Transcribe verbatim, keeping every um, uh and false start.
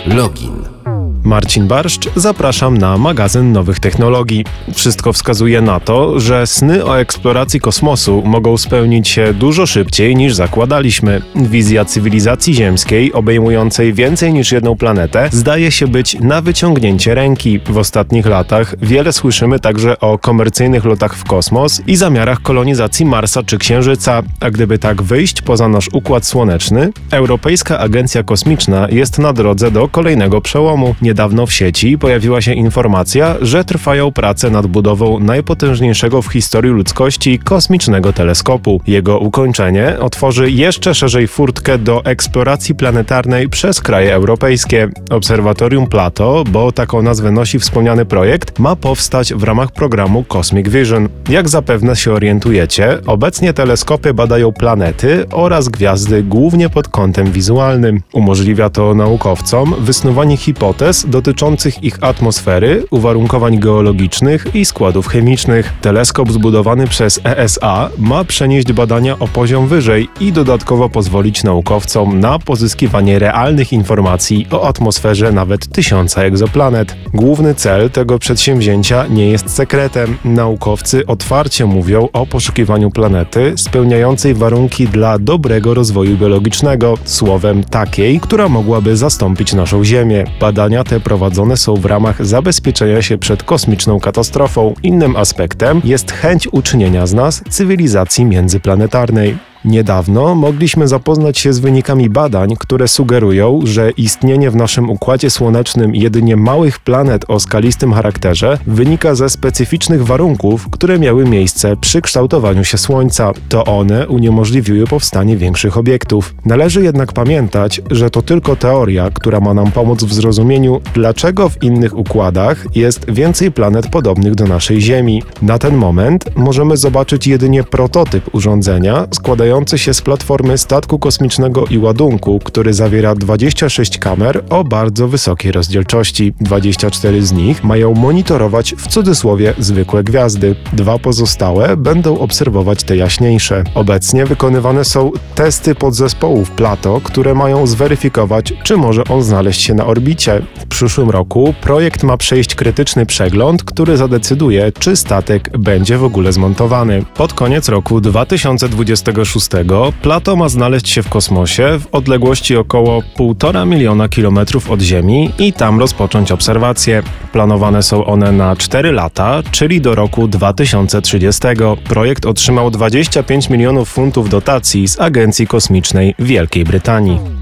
Login. Marcin Barszcz, zapraszam na magazyn nowych technologii. Wszystko wskazuje na to, że sny o eksploracji kosmosu mogą spełnić się dużo szybciej niż zakładaliśmy. Wizja cywilizacji ziemskiej, obejmującej więcej niż jedną planetę, zdaje się być na wyciągnięcie ręki. W ostatnich latach wiele słyszymy także o komercyjnych lotach w kosmos i zamiarach kolonizacji Marsa czy Księżyca. A gdyby tak wyjść poza nasz Układ Słoneczny, Europejska Agencja Kosmiczna jest na drodze do kolejnego przełomu. Niedawno w sieci pojawiła się informacja, że trwają prace nad budową najpotężniejszego w historii ludzkości kosmicznego teleskopu. Jego ukończenie otworzy jeszcze szerzej furtkę do eksploracji planetarnej przez kraje europejskie. Obserwatorium Plato, bo taką nazwę nosi wspomniany projekt, ma powstać w ramach programu Cosmic Vision. Jak zapewne się orientujecie, obecnie teleskopy badają planety oraz gwiazdy głównie pod kątem wizualnym. Umożliwia to naukowcom wysnuwanie hipotez dotyczących ich atmosfery, uwarunkowań geologicznych i składów chemicznych. Teleskop zbudowany przez E S A ma przenieść badania o poziom wyżej i dodatkowo pozwolić naukowcom na pozyskiwanie realnych informacji o atmosferze nawet tysiąca egzoplanet. Główny cel tego przedsięwzięcia nie jest sekretem. Naukowcy otwarcie mówią o poszukiwaniu planety spełniającej warunki dla dobrego rozwoju biologicznego, słowem takiej, która mogłaby zastąpić naszą Ziemię. Badania te prowadzone są w ramach zabezpieczenia się przed kosmiczną katastrofą. Innym aspektem jest chęć uczynienia z nas cywilizacji międzyplanetarnej. Niedawno mogliśmy zapoznać się z wynikami badań, które sugerują, że istnienie w naszym Układzie Słonecznym jedynie małych planet o skalistym charakterze wynika ze specyficznych warunków, które miały miejsce przy kształtowaniu się Słońca. To one uniemożliwiły powstanie większych obiektów. Należy jednak pamiętać, że to tylko teoria, która ma nam pomóc w zrozumieniu, dlaczego w innych układach jest więcej planet podobnych do naszej Ziemi. Na ten moment możemy zobaczyć jedynie prototyp urządzenia składający się z platformy statku kosmicznego i ładunku, który zawiera dwadzieścia sześć kamer o bardzo wysokiej rozdzielczości. dwadzieścia cztery z nich mają monitorować w cudzysłowie zwykłe gwiazdy. Dwa pozostałe będą obserwować te jaśniejsze. Obecnie wykonywane są testy podzespołów Plato, które mają zweryfikować, czy może on znaleźć się na orbicie. W przyszłym roku projekt ma przejść krytyczny przegląd, który zadecyduje, czy statek będzie w ogóle zmontowany. Pod koniec roku dwa tysiące dwudziestego szóstego Plato ma znaleźć się w kosmosie w odległości około półtora miliona kilometrów od Ziemi i tam rozpocząć obserwacje. Planowane są one na cztery lata, czyli do roku dwa tysiące trzydziestego. Projekt otrzymał dwadzieścia pięć milionów funtów dotacji z Agencji Kosmicznej Wielkiej Brytanii.